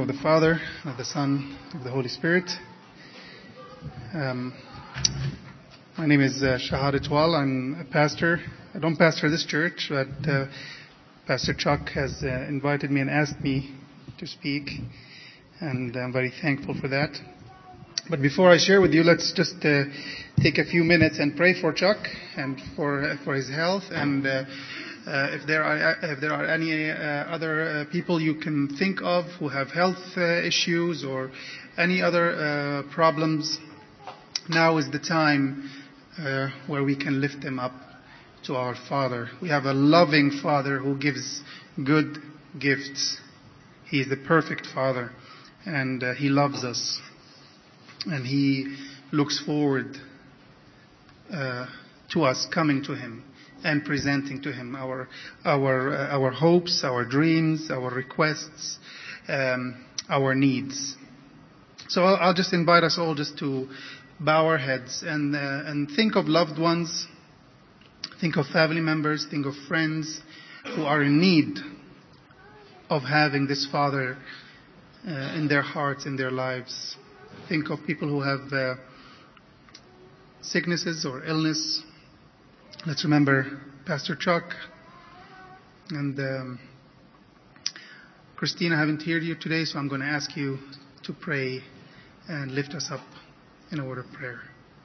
of the Father, of the Son, of the Holy Spirit. My name is Shahad Itwal. I'm a pastor. I don't pastor this church, but Pastor Chuck has invited me and asked me to speak, and I'm very thankful for that. But before I share with you, let's just take a few minutes and pray for Chuck and for his health. And if there are any other people you can think of who have health issues or any other problems, now is the time where we can lift them up to our Father. We have a loving Father who gives good gifts. He is the perfect Father, and He loves us, and He looks forward to us coming to Him and presenting to Him our hopes, our dreams, our requests, our needs. So I'll just invite us all just to bow our heads and think of loved ones, think of family members, think of friends who are in need of having this Father in their hearts, in their lives. Think of people who have sicknesses or illness. Let's remember Pastor Chuck and Christina. I haven't heard you today, so I'm going to ask you to pray and lift us up in a word of prayer.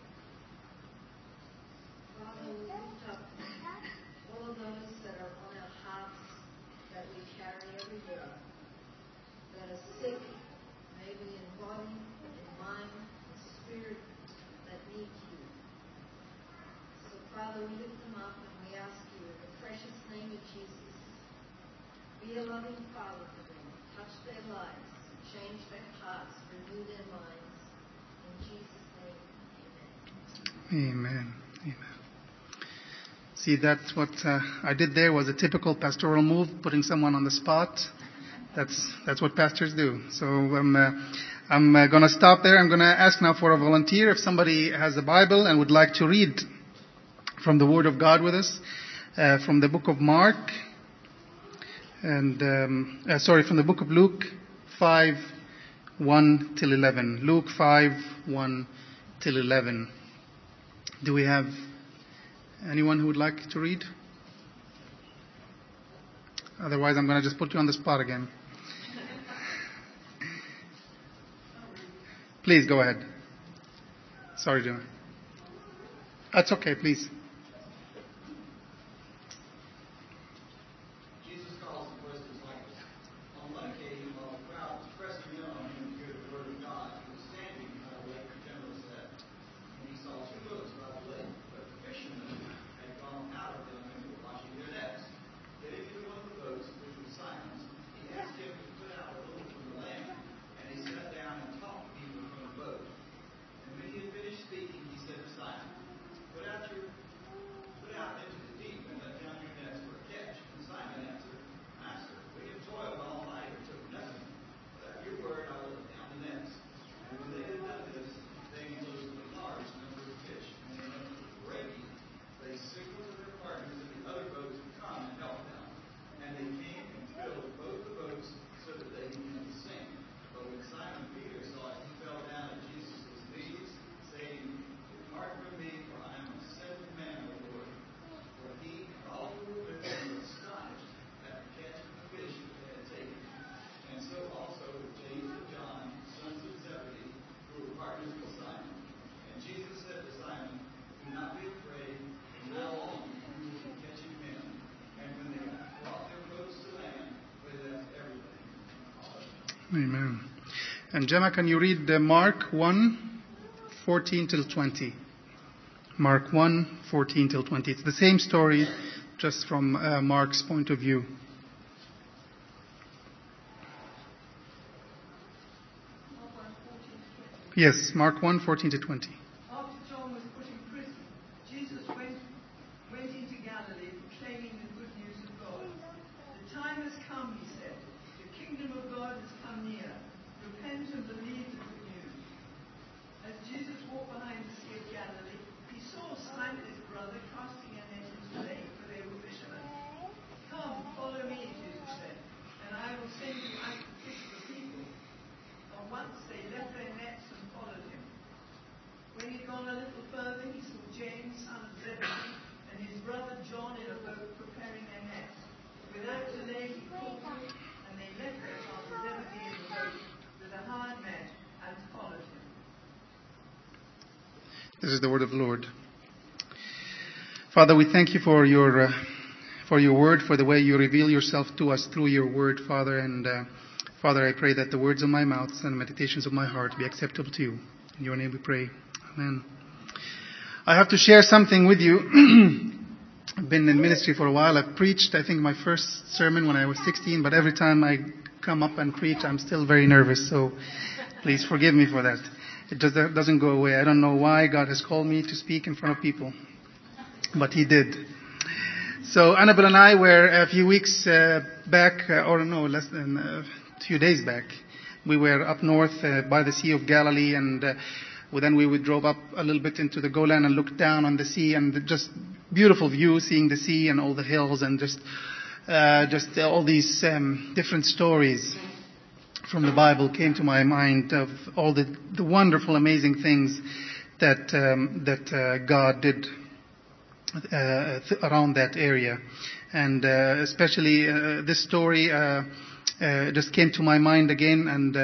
Father, we lift up all of those that are on our hearts that we carry every day, that are sick, maybe in body, in mind, in spirit, that need you. So, Father, we lift them up and we ask you in the precious name of Jesus, be a loving Father for them, touch their lives, change their hearts, renew their minds. In Jesus' name, Amen. Amen. See, that's what I did there was a typical pastoral move, putting someone on the spot. That's what pastors do. So I'm going to stop there. I'm going to ask now for a volunteer. If somebody has a Bible and would like to read from the Word of God with us, from the book of Mark, and from the book of Luke 5, 1 till 11. Luke 5, 1 till 11. Do we have anyone who would like to read? Otherwise, I'm going to just put you on the spot again. Please, go ahead. Sorry, Jonah. That's okay, please. Amen. And Gemma, can you read Mark 1, 14 till 20? Mark 1, 14 till 20. It's the same story, just from Mark's point of view. Yes, Mark 1, 14 to 20. After John was put in prison, Jesus went into Galilee proclaiming the good news of God. The time has come, he said. The kingdom of God has come near. Repent and believe the good news. As Jesus walked behind the Sea of Galilee, he saw Simon his brother casting a net into the lake, for they were fishermen. Come, follow me, Jesus said, and I will send you out to fish for people. once they left their nets and followed him. When he'd gone a little further, he saw James, son of Zebedee, and his brother John in a boat preparing their nets. Without delay, he called them, and they left their father Zebedee in the boat with a hired man and followed him. This is the word of the Lord. Father, we thank you for your word, for the way you reveal yourself to us through your word, Father. And Father, I pray that the words of my mouth and the meditations of my heart be acceptable to you. In your name we pray. Amen. I have to share something with you. I've been in ministry for a while. I've preached, I think, my first sermon when I was 16, but every time I come up and preach, I'm still very nervous. So please forgive me for that. It just doesn't go away. I don't know why God has called me to speak in front of people, but He did. So Annabelle and I were a few weeks back, less than a few days back. We were up north by the Sea of Galilee, and then we drove up a little bit into the Golan and looked down on the sea, and just beautiful view, seeing the sea and all the hills, and just all these different stories from the Bible came to my mind of all the wonderful, amazing things that God did around that area. And especially this story just came to my mind again,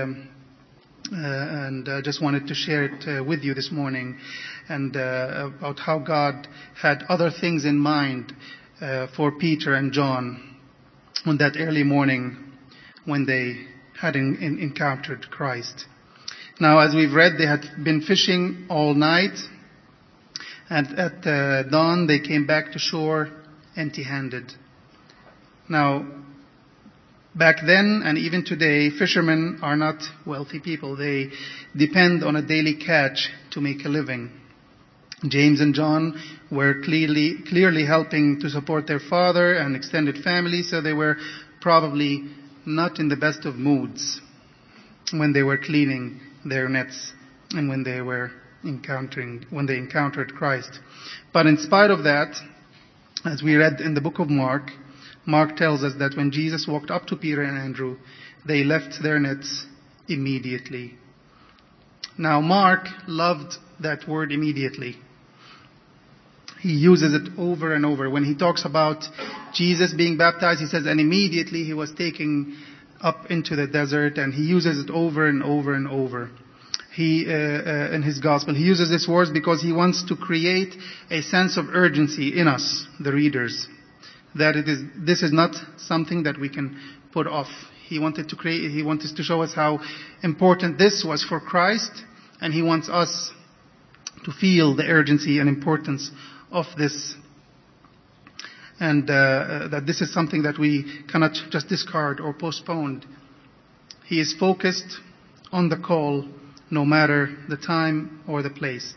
and I just wanted to share it with you this morning, and about how God had other things in mind for Peter and John on that early morning when they had encountered Christ. Now, as we've read, they had been fishing all night, and at dawn they came back to shore empty-handed. Now, back then and even today, fishermen are not wealthy people. They depend on a daily catch to make a living. James and John were clearly helping to support their father and extended family, so they were probably not in the best of moods when they were cleaning their nets and when they encountered Christ. But in spite of that, as we read in the book of Mark tells us that when Jesus walked up to Peter and Andrew, they left their nets immediately. Now, Mark loved that word immediately. He uses it over and over. When he talks about Jesus being baptized, he says, and immediately he was taken up into the desert, and he uses it over and over and over. In his gospel, he uses these words because he wants to create a sense of urgency in us, the readers, that this is not something that we can put off. He wanted to show us how important this was for Christ, and he wants us to feel the urgency and importance of this, and that this is something that we cannot just discard or postpone. He is focused on the call, no matter the time or the place.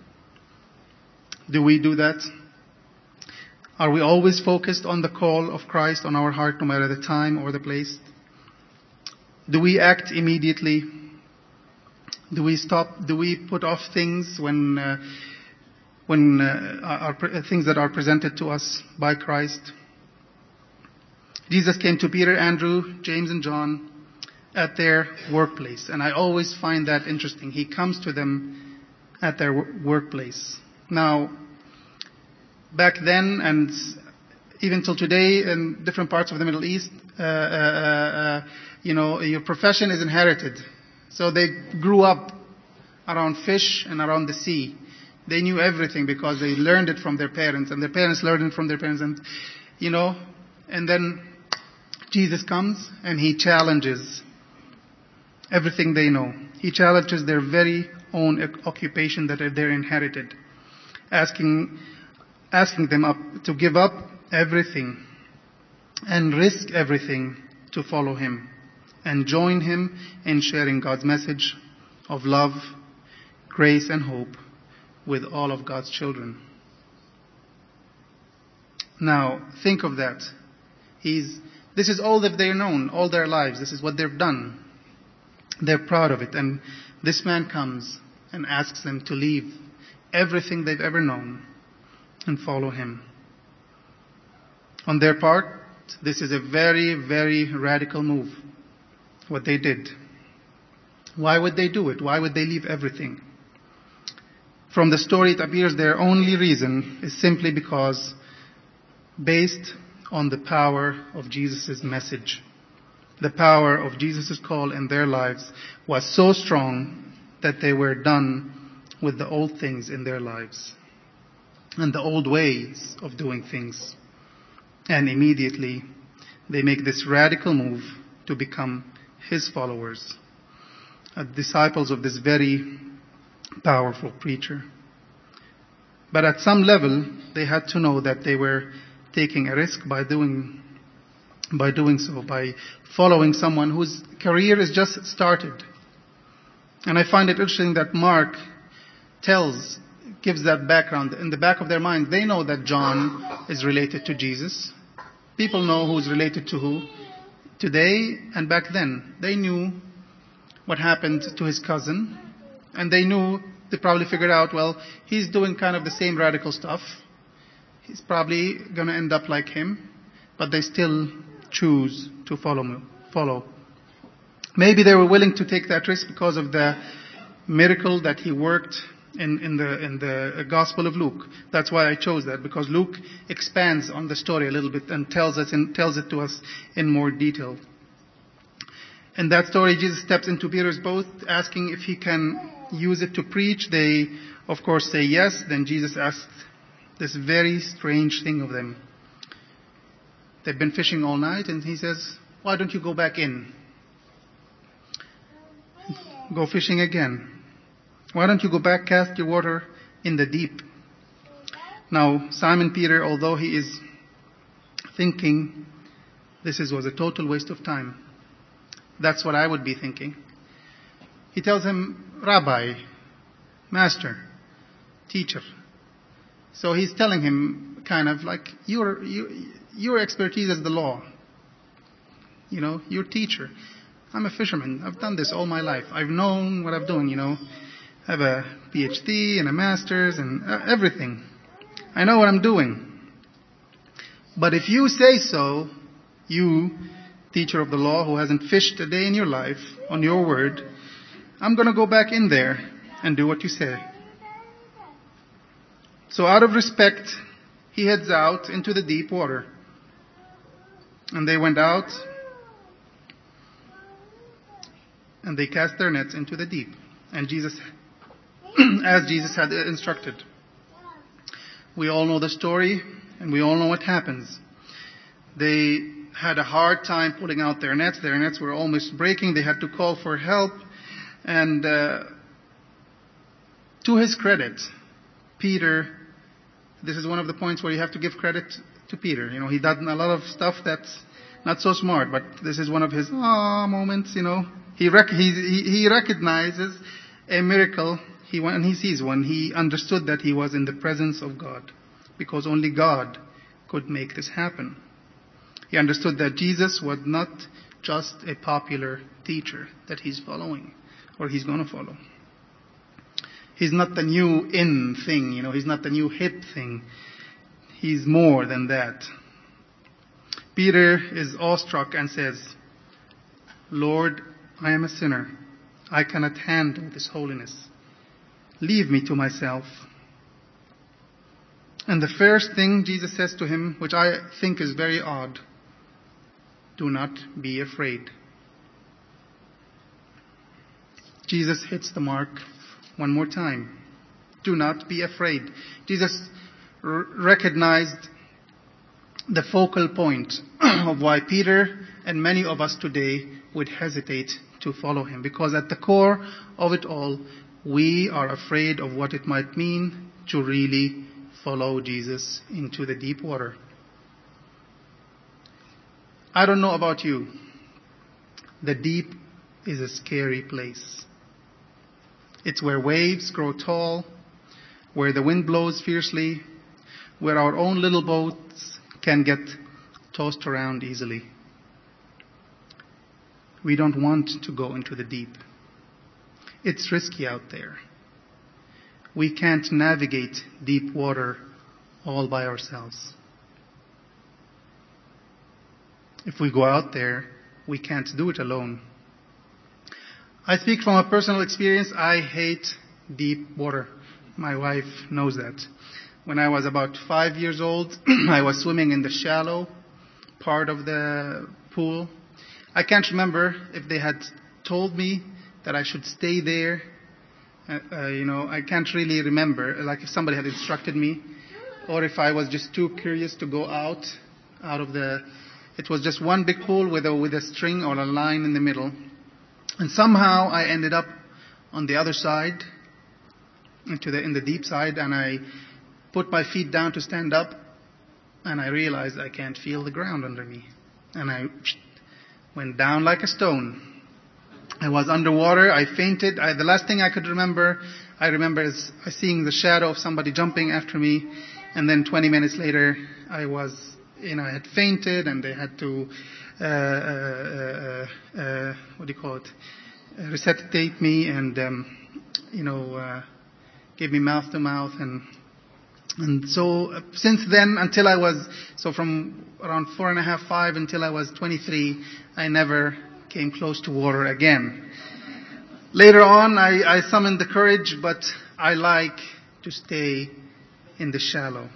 Do we do that? Are we always focused on the call of Christ on our heart, no matter the time or the place? Do we act immediately? Do we stop? Do we put off things when things that are presented to us by Christ? Jesus came to Peter, Andrew, James, and John at their workplace, and I always find that interesting. He comes to them at their workplace. Now, back then, and even till today, in different parts of the Middle East, your profession is inherited. So they grew up around fish and around the sea. They knew everything because they learned it from their parents, and their parents learned it from their parents, and then Jesus comes and he challenges everything they know. He challenges their very own occupation that they're inherited, asking them to give up everything and risk everything to follow him and join him in sharing God's message of love, grace, and hope with all of God's children. Now, think of that. This is all that they've known, all their lives. This is what they've done. They're proud of it. And this man comes and asks them to leave everything they've ever known and follow him. On their part, this is a very, very radical move, what they did. Why would they do it? Why would they leave everything? From the story, it appears their only reason is simply because based on the power of Jesus' message. The power of Jesus' call in their lives was so strong that they were done with the old things in their lives and the old ways of doing things. And immediately they make this radical move to become his followers, disciples of this very powerful preacher. But at some level, they had to know that they were taking a risk by doing so, by following someone whose career is just started. And I find it interesting that Mark gives that background. In the back of their mind, they know that John is related to Jesus. People know who's related to who. Today and back then, they knew what happened to his cousin. And they probably figured out, well, he's doing kind of the same radical stuff. He's probably going to end up like him. But they still choose to follow. Maybe they were willing to take that risk because of the miracle that he worked in the Gospel of Luke. That's why I chose that, because Luke expands on the story a little bit and tells it to us in more detail. In that story, Jesus steps into Peter's boat, asking if he can use it to preach. They, of course, say yes. Then Jesus asks this very strange thing of them. They've been fishing all night, and he says, why don't you go back in? Go fishing again. Why don't you go back, cast your water in the deep? Now, Simon Peter, although he is thinking this was a total waste of time, that's what I would be thinking. He tells him, Rabbi, Master, Teacher. So he's telling him kind of like, your expertise is the law. You're a teacher. I'm a fisherman. I've done this all my life. I've known what I'm doing, I have a PhD and a master's and everything. I know what I'm doing. But if you say so, you, teacher of the law who hasn't fished a day in your life, on your word, I'm going to go back in there and do what you say. So out of respect, he heads out into the deep water. And they went out and they cast their nets into the deep. And as Jesus had instructed. We all know the story and we all know what happens. They had a hard time pulling out their nets. Their nets were almost breaking. They had to call for help. And to his credit, Peter, this is one of the points where you have to give credit to Peter. He done a lot of stuff that's not so smart, but this is one of his moments, He recognizes a miracle. When he sees one, he understood that he was in the presence of God, because only God could make this happen. He understood that Jesus was not just a popular teacher that he's following, or he's going to follow. He's not the new in thing, he's not the new hip thing. He's more than that. Peter is awestruck and says, Lord, I am a sinner. I cannot handle this holiness. Leave me to myself. And the first thing Jesus says to him, which I think is very odd, do not be afraid. Jesus hits the mark one more time. Do not be afraid. Jesus recognized the focal point of why Peter and many of us today would hesitate to follow him. Because at the core of it all, we are afraid of what it might mean to really follow Jesus into the deep water. I don't know about you. The deep is a scary place. It's where waves grow tall, where the wind blows fiercely, where our own little boats can get tossed around easily. We don't want to go into the deep. It's risky out there. We can't navigate deep water all by ourselves. If we go out there, we can't do it alone. I speak from a personal experience. I hate deep water. My wife knows that. When I was about 5 years old, I was swimming in the shallow part of the pool. I can't remember if they had told me that I should stay there. I can't really remember, like if somebody had instructed me, or if I was just too curious to go out of the. It was just one big pool with a string or a line in the middle, and somehow I ended up on the other side, in the deep side, and I put my feet down to stand up, and I realized I can't feel the ground under me, and I went down like a stone. I was underwater. I fainted. The last thing I could remember, is seeing the shadow of somebody jumping after me, and then 20 minutes later, I had fainted, and they had to, resuscitate me, and gave me mouth to mouth, and so since then from around 4.5, 5 until I was 23, I never came close to water again. Later on, I summoned the courage, but I like to stay in the shallow.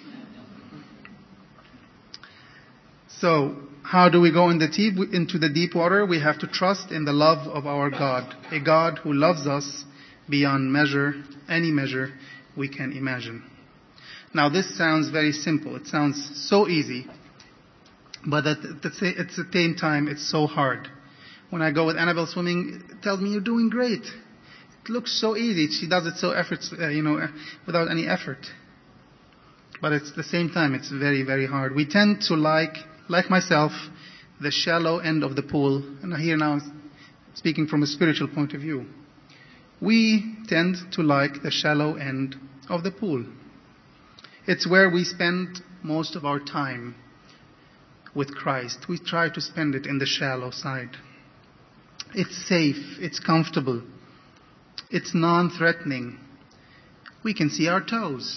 So, how do we go into the deep water? We have to trust in the love of our God, a God who loves us beyond measure, any measure we can imagine. Now, this sounds very simple. It sounds so easy, but at the same time, it's so hard. When I go with Annabelle swimming, it tells me, "You're doing great. It looks so easy." She does it without any effort. But at the same time, it's very, very hard. We tend to like myself, the shallow end of the pool. And here now, speaking from a spiritual point of view, we tend to like the shallow end of the pool. It's where we spend most of our time with Christ. We try to spend it in the shallow side. It's safe. It's comfortable. It's non-threatening. We can see our toes.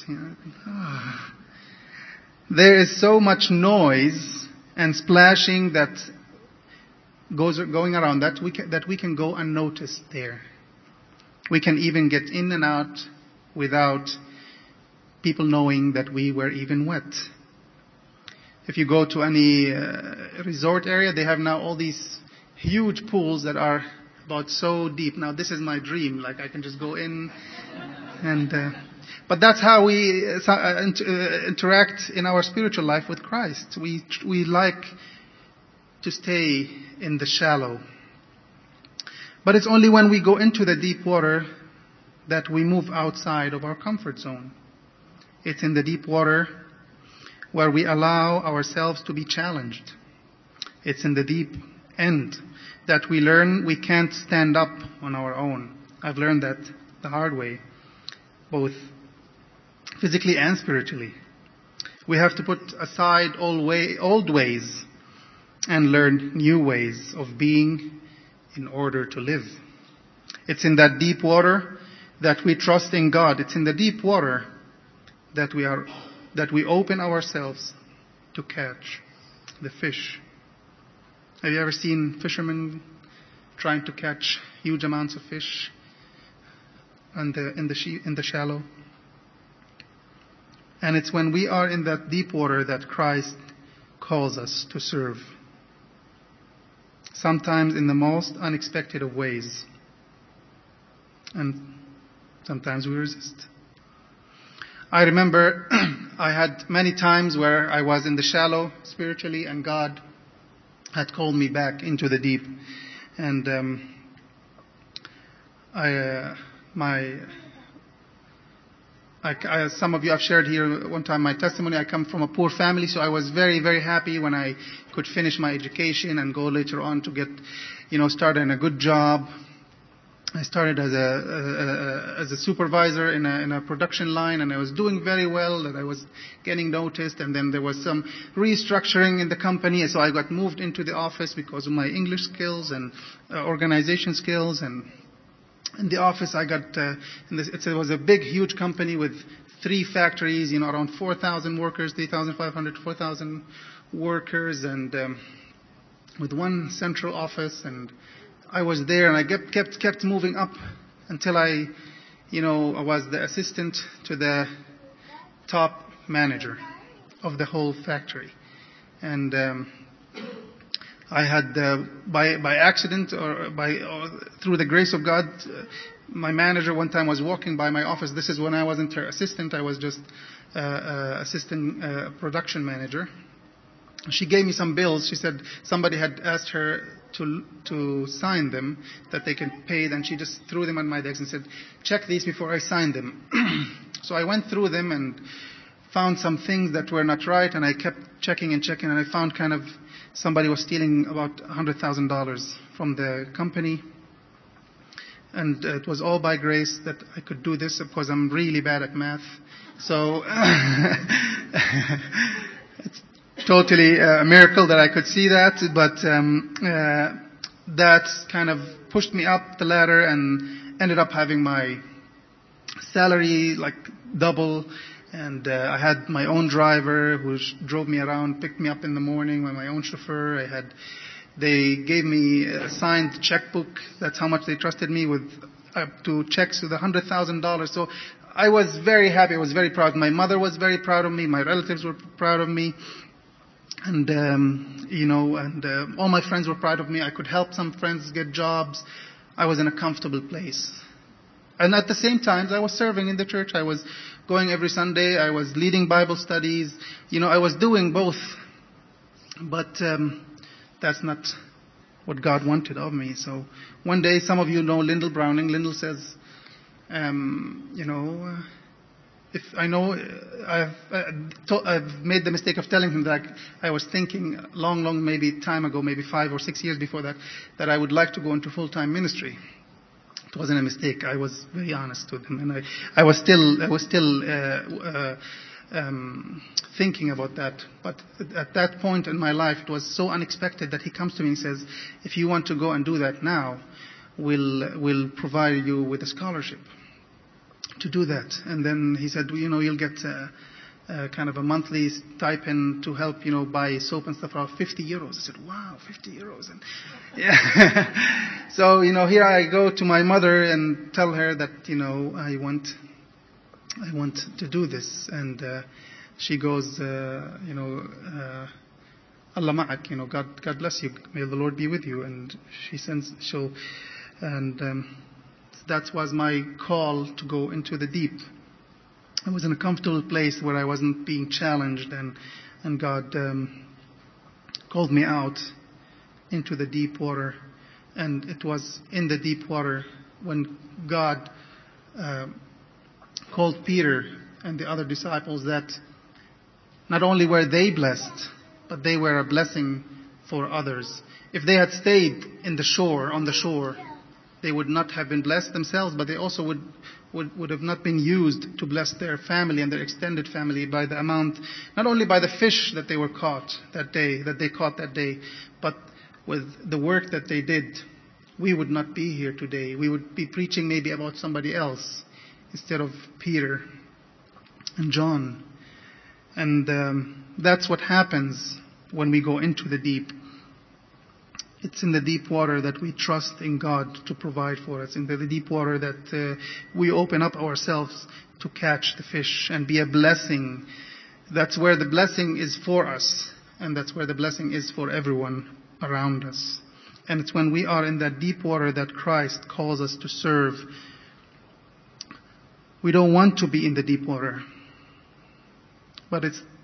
There is so much noise and splashing that going around that we can go unnoticed there. We can even get in and out without people knowing that we were even wet. If you go to any resort area, they have now all these huge pools that are about so deep. Now, this is my dream. Like, I can just go in and... but that's how we interact in our spiritual life with Christ. We like to stay in the shallow. But it's only when we go into the deep water that we move outside of our comfort zone. It's in the deep water where we allow ourselves to be challenged. It's in the deep end that we learn we can't stand up on our own. I've learned that the hard way, both physically and spiritually. We have to put aside old ways and learn new ways of being in order to live. It's in that deep water that we trust in God. It's in the deep water that we open ourselves to catch the fish. Have you ever seen fishermen trying to catch huge amounts of fish in the shallow? And it's when we are in that deep water that Christ calls us to serve. Sometimes in the most unexpected of ways. And sometimes we resist. I remember I had many times where I was in the shallow spiritually and God had called me back into the deep. And some of you have shared here one time my testimony. I come from a poor family, so I was very, very happy when I could finish my education and go later on to get, started in a good job. I started as a supervisor in a production line, and I was doing very well, that I was getting noticed, and then there was some restructuring in the company, so I got moved into the office because of my English skills and organization skills, and in the office I got, it was a big, huge company with 3 factories, around 4,000 workers, 3,500, 4,000 workers, and with one central office, and I was there, and I kept moving up until I was the assistant to the top manager of the whole factory. And I had, by accident or through the grace of God, my manager one time was walking by my office. This is when I wasn't her assistant. I was just assistant production manager. She gave me some bills. She said somebody had asked her to sign them, that they can pay, and she just threw them on my desk and said, check these before I sign them. So I went through them and found some things that were not right, and I kept checking, and I found kind of somebody was stealing about $100,000 from the company. And it was all by grace that I could do this, because I'm really bad at math. So it's totally a miracle that I could see that, but that kind of pushed me up the ladder and ended up having my salary like double. And I had my own driver who drove me around, picked me up in the morning, with my own chauffeur. They gave me a signed checkbook. That's how much they trusted me with, up to checks with $100,000. So I was very happy. I was very proud. My mother was very proud of me. My relatives were proud of me. And, all my friends were proud of me. I could help some friends get jobs. I was in a comfortable place. And at the same time, I was serving in the church. I was going every Sunday. I was leading Bible studies. I was doing both. But that's not what God wanted of me. So one day, some of you know Lyndall Browning. Lyndall says, if I know, I've made the mistake of telling him that I was thinking long, maybe time ago, maybe 5 or 6 years before that I would like to go into full-time ministry. It wasn't a mistake. I was very honest with him, and I was still thinking about that. But at that point in my life, it was so unexpected that he comes to me and says, if you want to go and do that now, we'll provide you with a scholarship to do that. And then he said, you'll get kind of a monthly stipend to help, buy soap and stuff for 50 euros. I said, wow, 50 euros. And yeah. So, here I go to my mother and tell her that, I want to do this. And she goes, Allah ma'ak, God bless you. May the Lord be with you. And that was my call to go into the deep. I was in a comfortable place where I wasn't being challenged, and God called me out into the deep water. And it was in the deep water when God called Peter and the other disciples that not only were they blessed, but they were a blessing for others. If they had stayed on the shore, they would not have been blessed themselves, but they also would have not been used to bless their family and their extended family by the amount, not only by the fish that they caught that day, but with the work that they did. We would not be here today. We would be preaching maybe about somebody else instead of Peter and John. And that's what happens when we go into the deep. It's in the deep water that we trust in God to provide for us. In the deep water that we open up ourselves to catch the fish and be a blessing. That's where the blessing is for us. And that's where the blessing is for everyone around us. And it's when we are in that deep water that Christ calls us to serve. We don't want to be in the deep water. But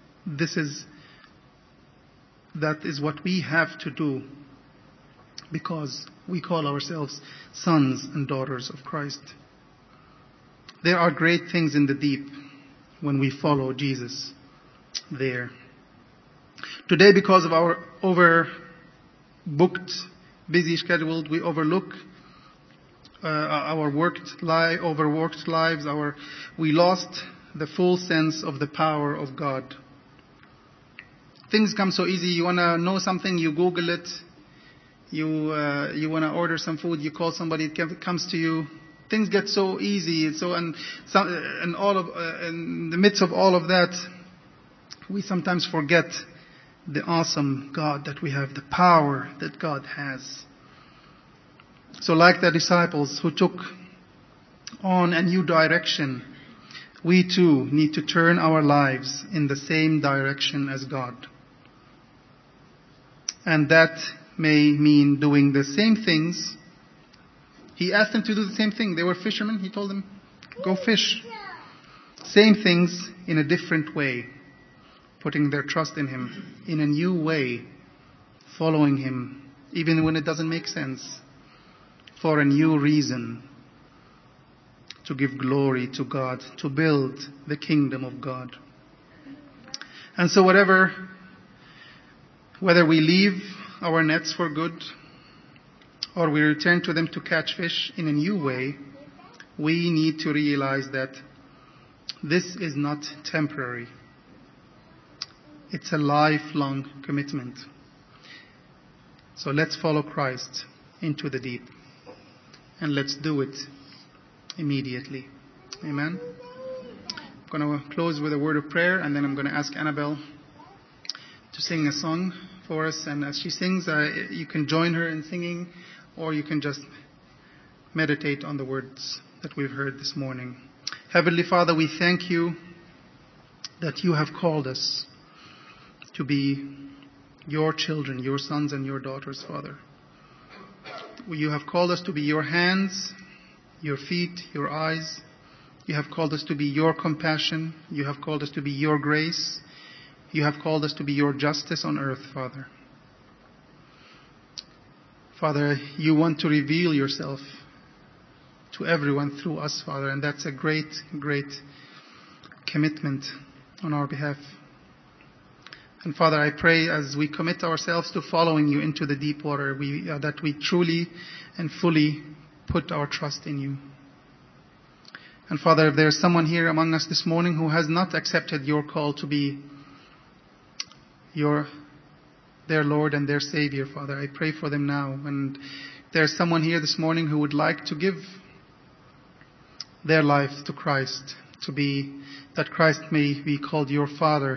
that is what we have to do, because we call ourselves sons and daughters of Christ. There are great things in the deep when we follow Jesus there. Today, because of our overbooked, busy schedule, we overlook our overworked lives. We lost the full sense of the power of God. Things come so easy. You want to know something, you Google it. You want to order some food, you call somebody, it comes to you. Things get so easy. In the midst of all of that, we sometimes forget the awesome God that we have, the power that God has. So like the disciples who took on a new direction, we too need to turn our lives in the same direction as God. And that may mean doing the same things. He asked them to do the same thing. They were fishermen. He told them, go fish. Same things in a different way. Putting their trust in Him in a new way. Following Him, even when it doesn't make sense. For a new reason. To give glory to God. To build the kingdom of God. And so whether we leave our nets for good, or we return to them to catch fish in a new way, we need to realize that this is not temporary. It's a lifelong commitment. So let's follow Christ into the deep. And let's do it immediately. Amen. I'm going to close with a word of prayer, and then I'm going to ask Annabelle to sing a song for us. And as she sings, you can join her in singing, or you can just meditate on the words that we've heard this morning. Heavenly Father, we thank you that you have called us to be your children, your sons and your daughters, Father. You have called us to be your hands, your feet, your eyes. You have called us to be your compassion. You have called us to be your grace. You have called us to be your justice on earth, Father. Father, you want to reveal yourself to everyone through us, Father, and that's a great, great commitment on our behalf. And Father, I pray as we commit ourselves to following you into the deep water, that we truly and fully put our trust in you. And Father, if there's someone here among us this morning who has not accepted your call to be their Lord and their Savior, Father, I pray for them now. And there's someone here this morning who would like to give their life to Christ, that Christ may be called your Father.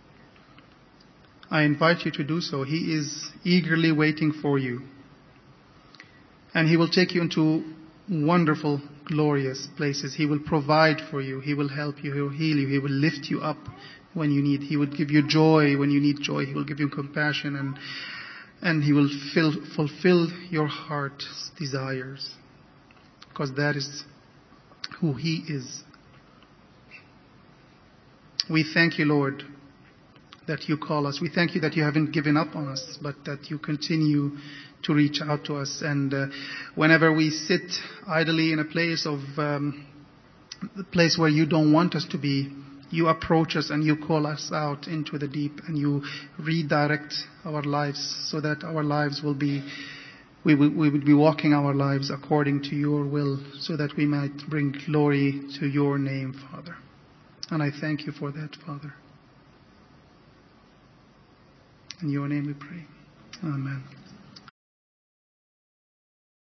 I invite you to do so. He is eagerly waiting for you. And He will take you into wonderful, glorious places. He will provide for you. He will help you. He will heal you. He will lift you up when you need. He will give you joy when you need joy. He will give you compassion, and He will fulfill your heart's desires. Because that is who He is. We thank you, Lord, that you call us. We thank you that you haven't given up on us, but that you continue to reach out to us. And whenever we sit idly in a place the place where you don't want us to be, you approach us and you call us out into the deep, and you redirect our lives so that our lives will be, we would be walking our lives according to your will, so that we might bring glory to your name, Father. And I thank you for that, Father. In your name we pray. Amen.